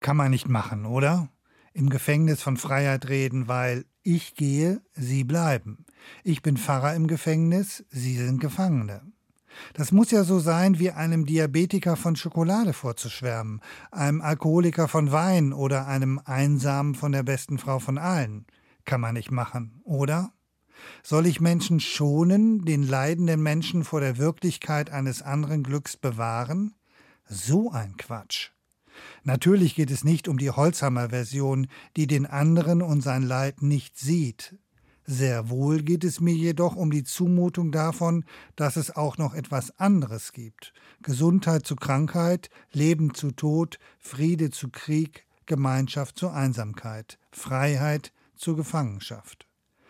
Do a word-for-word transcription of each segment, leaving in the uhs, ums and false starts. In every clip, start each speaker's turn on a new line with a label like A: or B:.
A: Kann man nicht machen, oder? Im Gefängnis von Freiheit reden, weil ich gehe, Sie bleiben. Ich bin Pfarrer im Gefängnis, Sie sind Gefangene. Das muss ja so sein, wie einem Diabetiker von Schokolade vorzuschwärmen, einem Alkoholiker von Wein oder einem Einsamen von der besten Frau von allen. Kann man nicht machen, oder? Soll ich Menschen schonen, den leidenden Menschen vor der Wirklichkeit eines anderen Glücks bewahren? So ein Quatsch. Natürlich geht es nicht um die Holzhammer-Version, die den anderen und sein Leid nicht sieht. Sehr wohl geht es mir jedoch um die Zumutung davon, dass es auch noch etwas anderes gibt. Gesundheit zu Krankheit, Leben zu Tod, Friede zu Krieg, Gemeinschaft zu Einsamkeit, Freiheit zu Gefangenschaft.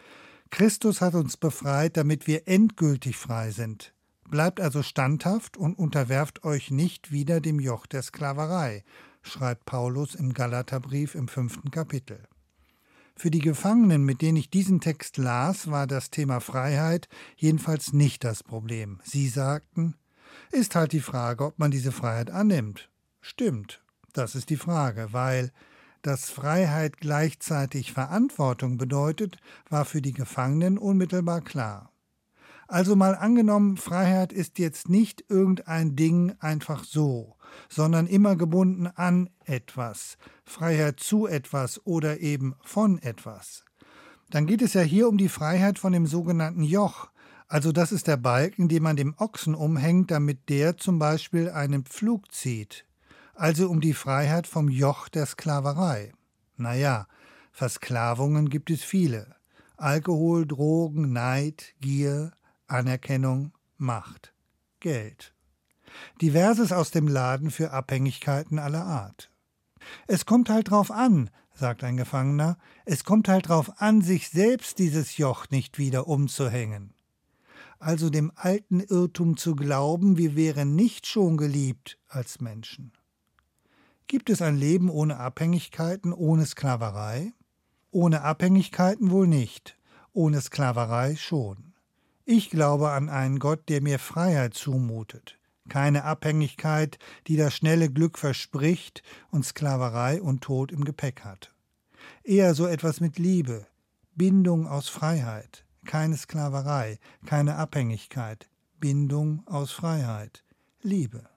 A: Christus hat uns befreit, damit wir endgültig frei sind. Bleibt also standhaft und unterwerft euch nicht wieder dem Joch der Sklaverei, schreibt Paulus im Galaterbrief im fünften Kapitel. Für die Gefangenen, mit denen ich diesen Text las, war das Thema Freiheit jedenfalls nicht das Problem. Sie sagten, ist halt die Frage, ob man diese Freiheit annimmt. Stimmt, das ist die Frage, weil dass Freiheit gleichzeitig Verantwortung bedeutet, war für die Gefangenen unmittelbar klar. Also mal angenommen, Freiheit ist jetzt nicht irgendein Ding einfach so, sondern immer gebunden an etwas, Freiheit zu etwas oder eben von etwas. Dann geht es ja hier um die Freiheit von dem sogenannten Joch, also das ist der Balken, den man dem Ochsen umhängt, damit der zum Beispiel einen Pflug zieht. Also um die Freiheit vom Joch der Sklaverei. Naja, Versklavungen gibt es viele. Alkohol, Drogen, Neid, Gier, Anerkennung, Macht, Geld. Diverses aus dem Laden für Abhängigkeiten aller Art. Es kommt halt drauf an, sagt ein Gefangener, es kommt halt drauf an, sich selbst dieses Joch nicht wieder umzuhängen. Also dem alten Irrtum zu glauben, wir wären nicht schon geliebt als Menschen. Gibt es ein Leben ohne Abhängigkeiten, ohne Sklaverei? Ohne Abhängigkeiten wohl nicht, ohne Sklaverei schon. Ich glaube an einen Gott, der mir Freiheit zumutet. Keine Abhängigkeit, die das schnelle Glück verspricht und Sklaverei und Tod im Gepäck hat. Eher so etwas mit Liebe, Bindung aus Freiheit, keine Sklaverei, keine Abhängigkeit, Bindung aus Freiheit, Liebe.